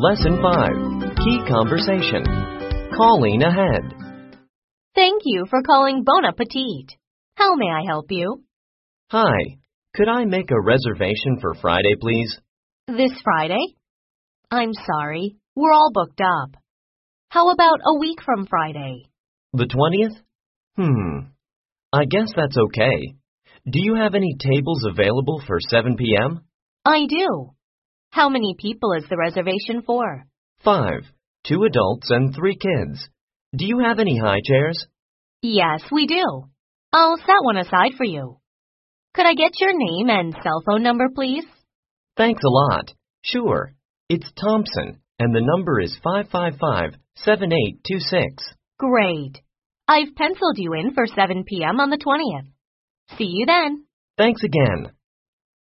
Lesson 5. Key Conversation. Calling ahead. Thank you for calling Bon Appetit. How may I help you? Hi, could I make a reservation for Friday, please? This Friday? I'm sorry, we're all booked up. How about a week from Friday? The 20th? I guess that's okay. Do you have any tables available for 7 p.m.? I do. How many people is the reservation for? 5. 2 adults and 3 kids. Do you have any high chairs? Yes, we do. I'll set one aside for you. Could I get your name and cell phone number, please? Thanks a lot. Sure. It's Thompson, and the number is 555-7826. Great. I've penciled you in for 7 p.m. on the 20th. See you then. Thanks again.